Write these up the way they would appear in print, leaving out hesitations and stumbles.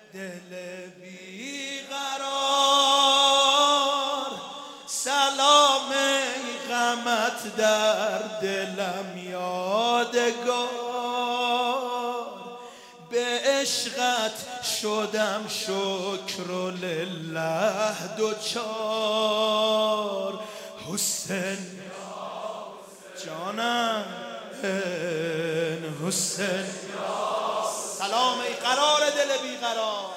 دل بیقرار، سلام ای غمت در دلم یادگار. به عشقت شدم شکر و لله دوچار. حسین جانم حسین، سلام ای قرار دل بیقرار،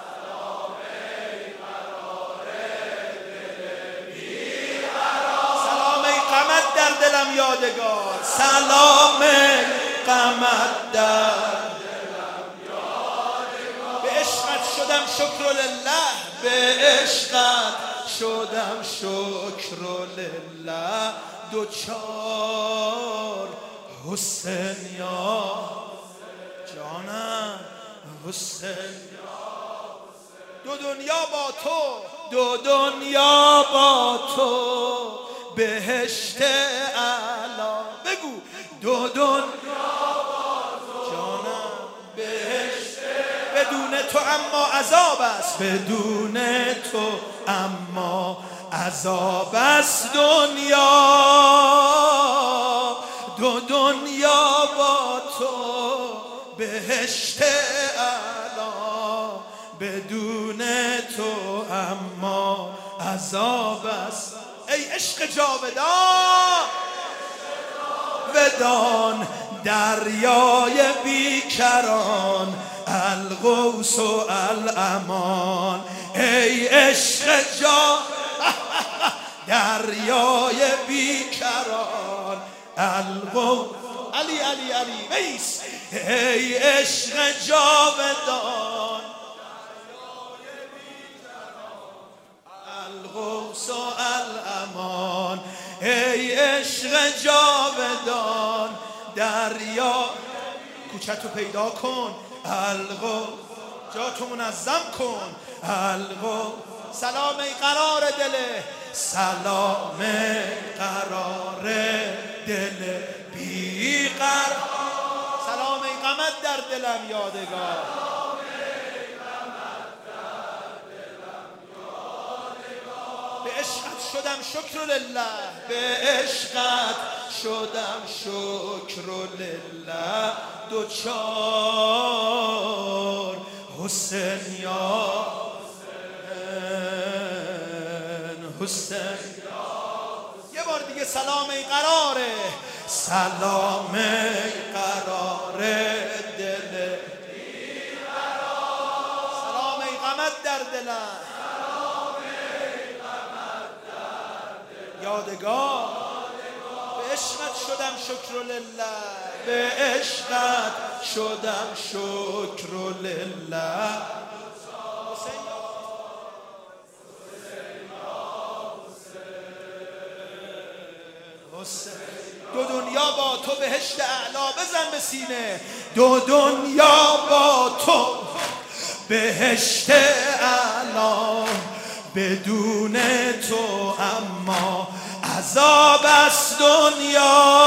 سلام ای غمت در دلم یادگار، سلام ای غمت در دلم یادگار. به عشقت شدم شکر لله، به عشقت شدم شکر لله دوچار. حسین یا جانم حسین، دو دنیا با تو، دو دنیا با تو بهشت اعلی. بگو دو دنیا با تو جانم بهشت، بدون تو اما عذاب است، بدون تو اما عذاب است دنیا. دو دنیا با تو بهشت اعلی، بدون تو اما عذاب است. ای عشق جاودان ودان، دریای بیکران، الغوث و الامان. ای عشق دریای بیکران، الغوث علی علی علی ویس. ای عشق جاودان، الغوث و الامان. ای عشق جاودان، دریا کوچتو پیدا کن، الغوث جاتو منظم کن، الغوث. سلام ای قرار دل، سلام قرار دل بیقرار، سلام ای غمت در دلم یادگار، به عشقت شدم شکر لله، به عشقت شدم شکر لله دوچار. حسین یا حسین، یه بار دیگه سلام ای قراره، سلام ای قراره دل بیقرار، سلام ای غمت در دلم، یادگار. به عشقت شدم شکر لله، به عشقت شدم شکر لله. دو دنیا با تو بهشت اعلا، بزن به سینه. دو دنیا با تو بهشت اعلا، بدون تو اما عذاب است دنیا.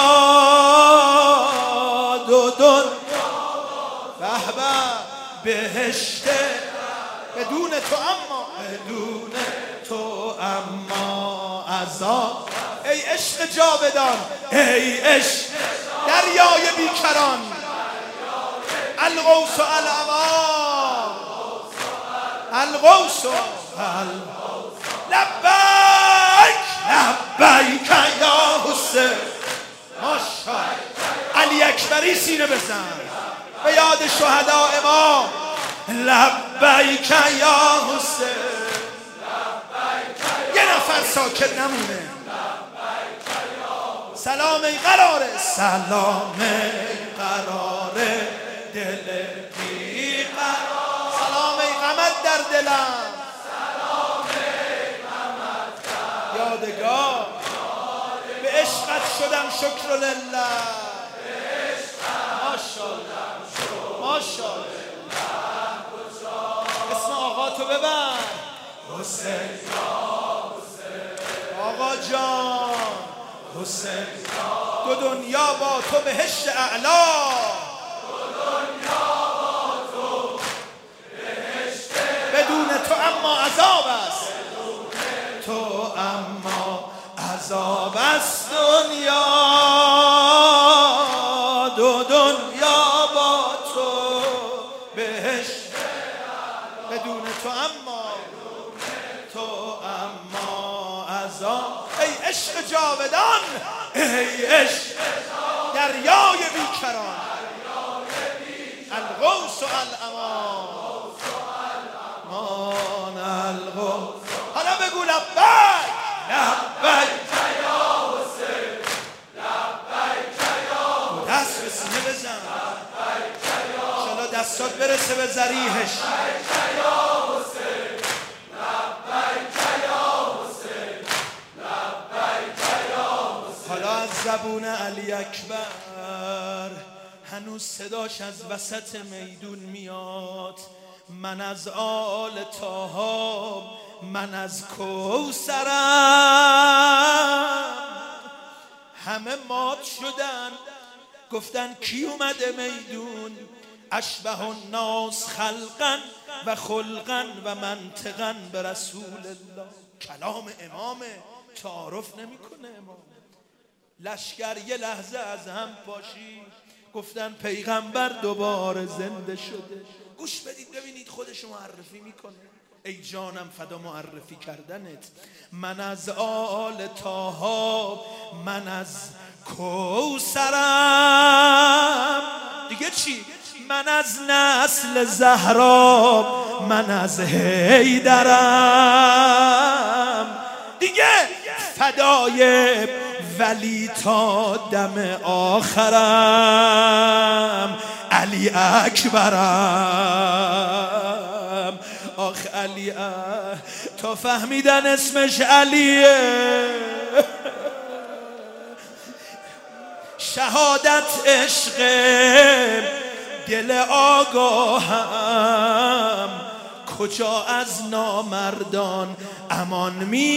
دو دنیا به بهشت، بدون تو اما، بدون تو اما عذاب. ای عشق جاودان، ای عشق دریای بیکران، الغوث و الامان، الغوث و لبیک لبیک یا حسین. ماشاءالله علی اکبری سینه بزن به یاد شهدا امام. لبیک یا حسین، یه نفر ساکت نمونه. سلام ای قراره، سلام ای قراره دل بیقرار، سلام ای غمت در دلم، سلام ای غمت در یادگار. به عشقت شدم شکر لله، به عشقت ماشاءالله ماشاءالله. اسم آقا تو ببر، حسین آقا جان حسین. دو دنیا با تو بهشت اعلا، دو دنیا با تو بهشت دنیا با تو بهشت بدون تو اما عذاب. ای عشق جاودان، ای عشق دریای بیکران، الغوث و الامان الغوث. حالا بگو لبیک لبیک یا حسین، لبیک یا حسین. دست به سینه بزن، انشالله دستات برسه به ذریحش. حالا از زبون علی اکبر هنوز صداش از وسط میدون میاد. من از آل طه، من از کوثرم. همه مات شدن، گفتن کی اومده میدون؟ اشبه الناس خلقا و خلقا و منطقا به رسول الله. کلام امامه، تعارف نمیکنه امام. لشکر یه لحظه از هم پاشید، گفتن پیغمبر دوباره زنده شده. گوش بدید ببینید خودشو معرفی میکنه. ای جانم فدا معرفی کردنت. من از آل طه، من از کوثرم. دیگه چی؟ من از نسل زهرا، من از حیدرم. دیگه فدای ولی تا دم آخرم، علی اکبرم. آخ علی تا فهمیدن اسمش علیه. شهادت عشق دل آگاهم، کجا از نامردان امان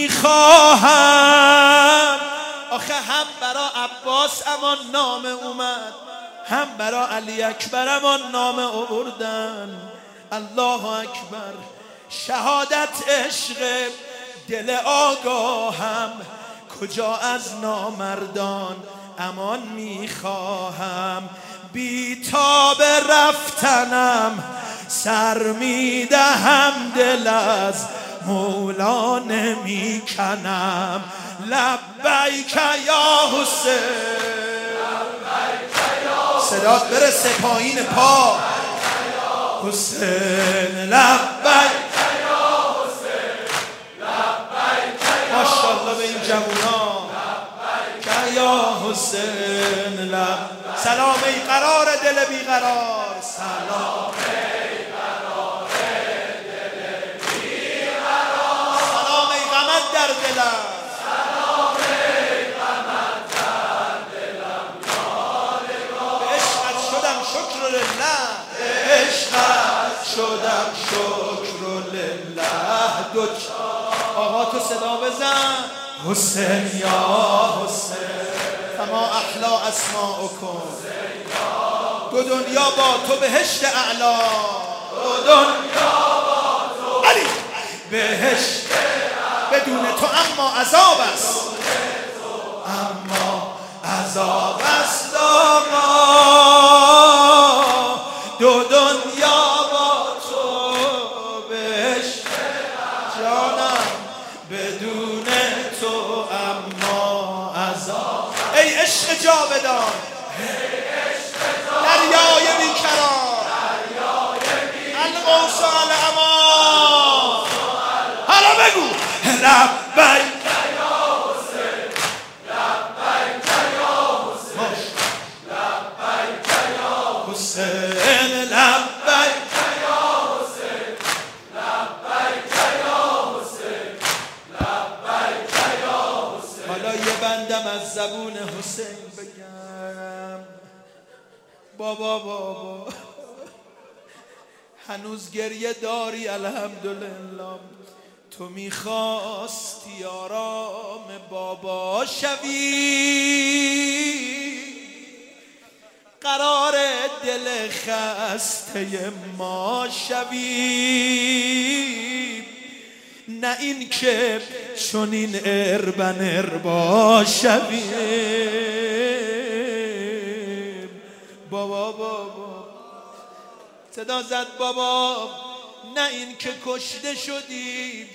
میخواهم. آخه هم برا عباس امان نام اومد، هم برا علی اکبر امان نام آوردن. الله اکبر. شهادت عشق دل آگاهم، کجا از نامردان امان میخواهم. بی تاب رفتنم سر میدهم، دل از مولا نمیکنم. لبیک یا حسین، صدات برسه پایین پا. حسین لبیک یا حسین، ماشاءالله به این جوونا. یا حسین لب. سلام ای قرار دل بیقرار، سلام ای قرار دل بیقرار. سلام ای غمت در دلم، سلام ای غمت در دلم. یادگار به عشقت شدم شکر لله، به عشقت شدم شکر لله. آقا تو صدا بزن. حسین یا حسین، فما احلا اسماءکم. دو دنیا با تو بهشت اعلا، دو دنیا با تو علی بهشت بدون تو اما عذاب است، اما عذاب است. آقا دو دنیا با تو بهشت جانم، بدون تو اما عذاب. ای عشق جاودان، دریای بیکران، الغوث و الامان. حالا بگو لبیک یا حسین، لبیک یا حسین، لبیک یا حسین، لبیک یا حسین، لبیک یا حسین، لبیک یا حسین. حالا یه بندم از زبون حسین بگم. بابا هنوز گریه داری؟ الحمدلله. تو میخواستی آرام بابا شوی، قرار دل خسته ما شوی. نه این که چون این اربا شوی. بابا صدا زد بابا نه این که کشته شدی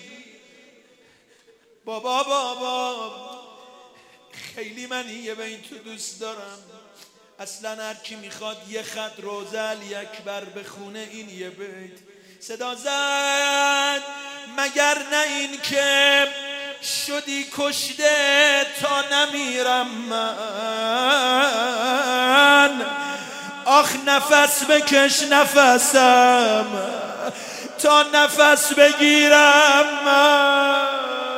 بابا خیلی من یه به این تو دوست دارم. اصلا هر کی میخواد یه خط روزه علی اکبر بخونه این یه بیت صدا زد مگر نه این که شدی کشته تا نمیرم من آخ نفس بکش نفسم تا نفس بگیرم من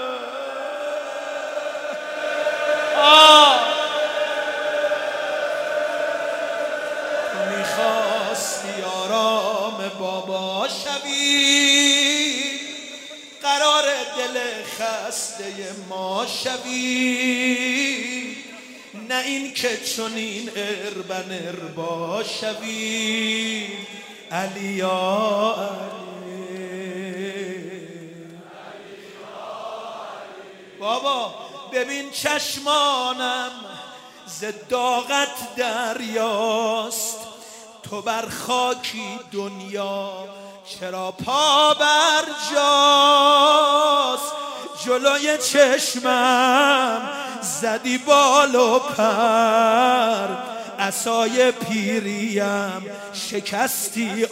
میخواستی آرام بابا شوی قرار دل خسته ما شوی نه این که چنین اربن اربا شوی علی یا علی بابا ببین چشمانم ز داغت دریاست تو بر خاکی دنیا چرا پا بر جاست جلوی چشمم زدی بال و پر عصای پیریم شکستی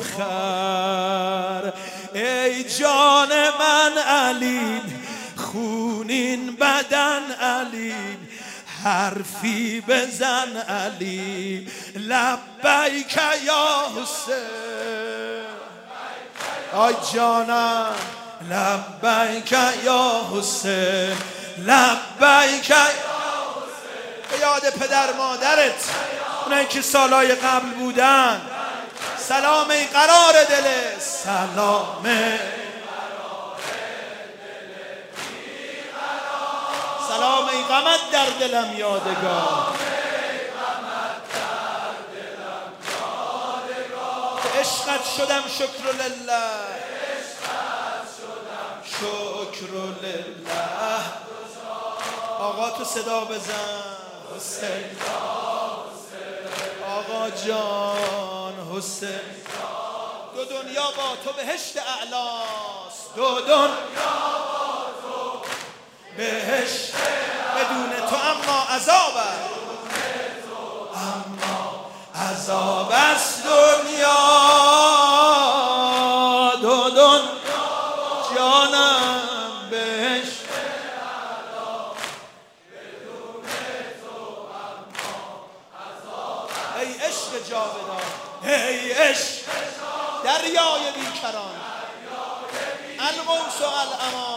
آخر ای جان من علی خونین بدن علی حرفی بزن علی لبیک یا حسین آی جانم لبیک یا حسین لبیک یا حسین به یاد پدر مادرت اونایی که سالهای قبل بودن سلام ای قرار دل سلام سلام ای غمت در دلم یادگار به عشقت شدم شکر لله شکر لله آقا تو صدا بزن حسین آقا جان حسین دو دنیا با تو بهشت اعلاست دو دنیا با تو بهشت بدون تو اما عذاب اما عذاب است دنیا دو دنیا جانم بهشت بدون تو اما عذاب ای عشق جاودان ای عشق دریای بیکران الغوث و الامان